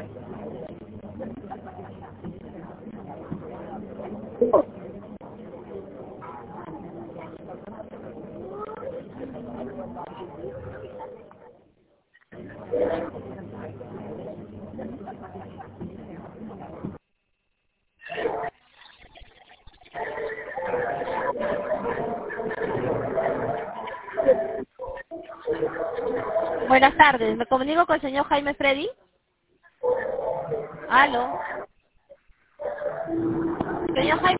Buenas tardes, me comunico con el señor Jaime Freddy. Aló. Señor Jaime.